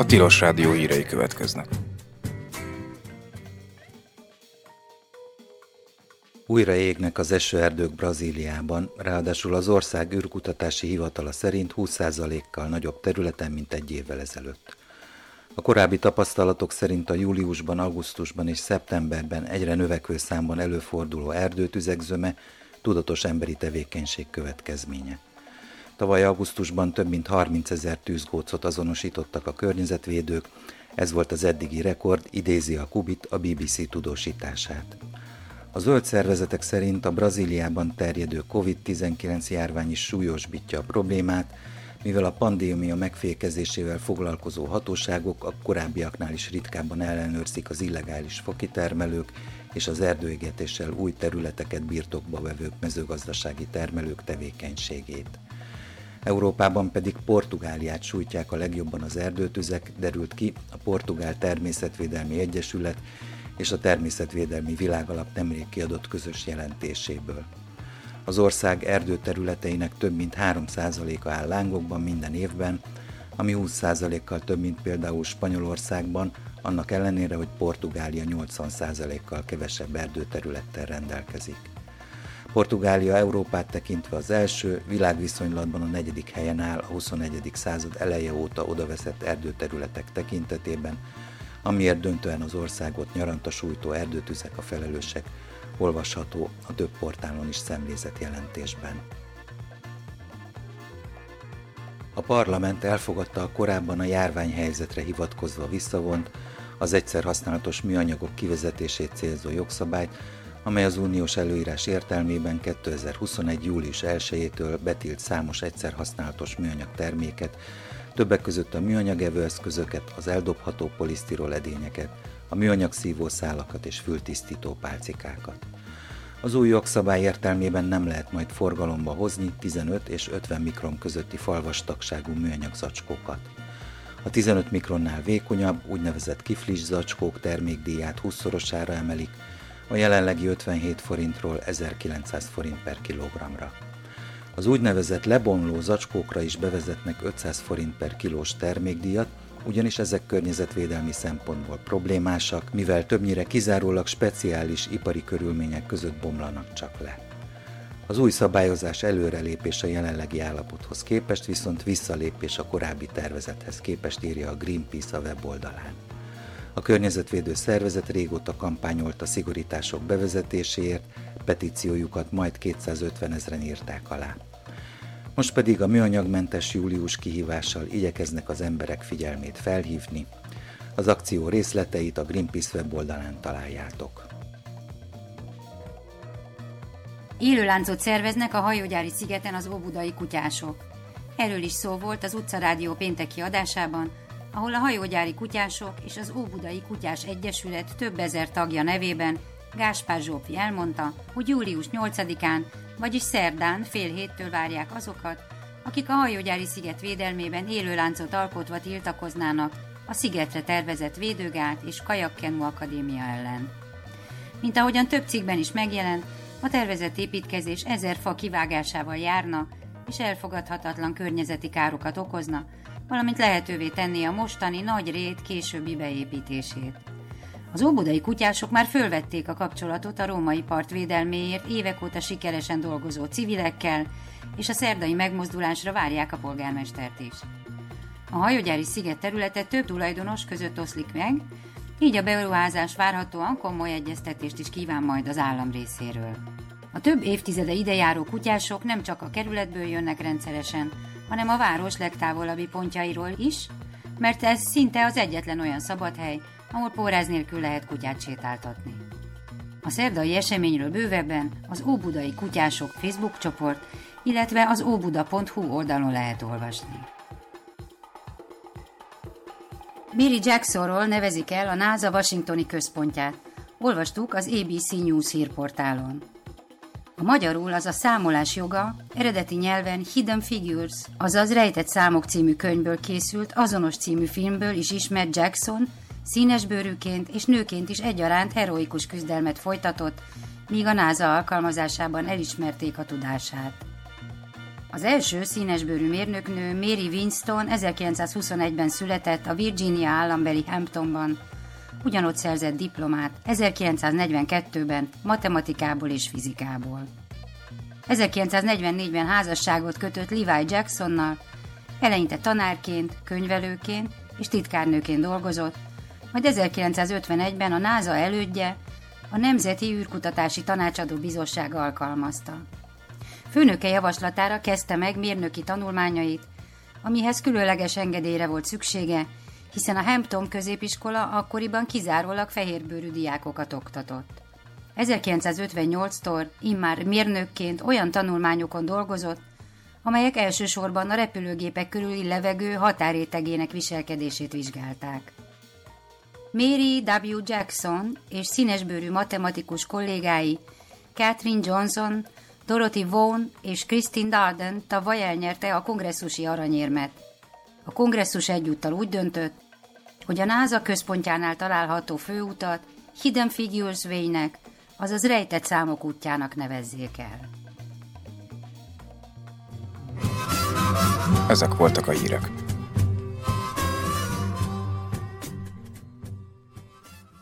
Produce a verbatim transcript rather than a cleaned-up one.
Tilos Rádió hírei következnek. Újra égnek az esőerdők Brazíliában, ráadásul az ország űrkutatási hivatala szerint húsz százalékkal nagyobb területen, mint egy évvel ezelőtt. A korábbi tapasztalatok szerint a júliusban, augusztusban és szeptemberben egyre növekvő számban előforduló erdőtüzek zöme tudatos emberi tevékenység következménye. Tavaly augusztusban több mint harmincezer tűzgócot azonosítottak a környezetvédők, ez volt az eddigi rekord, idézi a Kubit a bé bé cé tudósítását. A zöld szervezetek szerint a Brazíliában terjedő kovid tizenkilenc járvány is súlyosbítja a problémát, mivel a pandémia megfékezésével foglalkozó hatóságok a korábbiaknál is ritkábban ellenőrzik az illegális fakitermelők és az erdőégetéssel új területeket birtokba vevők mezőgazdasági termelők tevékenységét. Európában pedig Portugáliát sújtják a legjobban az erdőtüzek, derült ki a Portugál Természetvédelmi Egyesület és a Természetvédelmi Világalap nemrég kiadott közös jelentéséből. Az ország erdőterületeinek több mint három százaléka áll lángokban minden évben, ami húsz százalékkal több, mint például Spanyolországban, annak ellenére, hogy Portugália nyolcvan százalékkal kevesebb erdőterülettel rendelkezik. Portugália Európát tekintve az első, világviszonylatban a negyedik helyen áll a huszonegyedik század eleje óta odaveszett erdőterületek tekintetében, amiért döntően az országot nyaranta sújtó erdőtüzek a felelősek, olvasható a több portálon is szemlézett jelentésben. A parlament elfogadta a korábban a járványhelyzetre hivatkozva visszavont az egyszerhasználatos műanyagok kivezetését célzó jogszabályt, amely az uniós előírás értelmében kétezer-huszonegy. július elsejétől betilt számos egyszerhasználatos műanyag terméket, többek között a műanyag evőeszközöket, az eldobható polisztirol edényeket, a műanyag szívószálakat és fültisztító pálcikákat. Az új jogszabály értelmében nem lehet majd forgalomba hozni tizenöt és ötven mikron közötti falvastagságú műanyag zacskókat. A tizenöt mikronnál vékonyabb, úgynevezett kiflis zacskók termékdíját húszszorosára emelik, a jelenlegi ötvenhét forintról ezerkilencszáz forint per kilogramra. Az úgynevezett lebomló zacskókra is bevezetnek ötszáz forint per kilós termékdíjat, ugyanis ezek környezetvédelmi szempontból problémásak, mivel többnyire kizárólag speciális ipari körülmények között bomlanak csak le. Az új szabályozás előrelépés a jelenlegi állapothoz képest, viszont visszalépés a korábbi tervezethez képest, írja a Greenpeace a weboldalán. A környezetvédő szervezet régóta kampányolt a szigorítások bevezetéséért, petíciójukat majd kétszázötven ezren írták alá. Most pedig a műanyagmentes július kihívással igyekeznek az emberek figyelmét felhívni. Az akció részleteit a Greenpeace weboldalán találjátok. Élőláncot szerveznek a hajógyári szigeten az óbudai kutyások. Erről is szó volt az Utcarádió pénteki adásában, ahol a hajógyári kutyások és az Óbudai Kutyás Egyesület több ezer tagja nevében Gáspár Zsófi elmondta, hogy július nyolcadikán, vagyis szerdán fél héttől várják azokat, akik a hajógyári sziget védelmében élőláncot alkotva tiltakoznának a szigetre tervezett védőgát és kajakkenu akadémia ellen. Mint ahogyan több cikkben is megjelent, a tervezett építkezés ezer fa kivágásával járna, és elfogadhatatlan környezeti károkat okozna, valamint lehetővé tenné a mostani nagy rét későbbi beépítését. Az óbudai kutyások már fölvették a kapcsolatot a római part védelméért évek óta sikeresen dolgozó civilekkel, és a szerdai megmozdulásra várják a polgármestert is. A hajógyári sziget területe több tulajdonos között oszlik meg, így a beruházás várhatóan komoly egyeztetést is kíván majd az állam részéről. A több évtizede idejáró kutyások nem csak a kerületből jönnek rendszeresen, hanem a város legtávolabbi pontjairól is, mert ez szinte az egyetlen olyan szabadhely, ahol póráz nélkül lehet kutyát sétáltatni. A szerdai eseményről bővebben az Óbudai Kutyások Facebook csoport, illetve az óbuda pont hu oldalon lehet olvasni. Billy Jacksonról nevezik el a NASA washingtoni központját. Olvastuk az á bé cé News hírportálon. A magyarul az a számolás joga eredeti nyelven Hidden Figures, azaz Rejtett számok című könyvből készült, azonos című filmből is ismert Jackson, színesbőrűként és nőként is egyaránt heroikus küzdelmet folytatott, míg a NASA alkalmazásában elismerték a tudását. Az első színesbőrű mérnöknő Mary Winston ezerkilencszázhuszonegyben született a Virginia állambeli Hamptonban, ugyanott szerzett diplomát ezerkilencszáznegyvenkettőben matematikából és fizikából. ezerkilencszáznegyvennégyben házasságot kötött Levi Jacksonnal, eleinte tanárként, könyvelőként és titkárnőként dolgozott, majd ezerkilencszázötvenegyben a NASA elődje, a Nemzeti űrkutatási Tanácsadó Bizottság alkalmazta. Főnöke javaslatára kezdte meg mérnöki tanulmányait, amihez különleges engedélyre volt szüksége, hiszen a Hampton középiskola akkoriban kizárólag fehérbőrű diákokat oktatott. ezerkilencszázötvennyolctól immár mérnökként olyan tanulmányokon dolgozott, amelyek elsősorban a repülőgépek körüli levegő határrétegének viselkedését vizsgálták. Mary W. Jackson és színesbőrű matematikus kollégái Katherine Johnson, Dorothy Vaughan és Christine Darden tavaly elnyerte a kongresszusi aranyérmet. A kongresszus egyúttal úgy döntött, hogy a NASA központjánál található főutat Hidden Figures Way-nek, azaz rejtett számok útjának nevezzék el. Ezek voltak a hírek.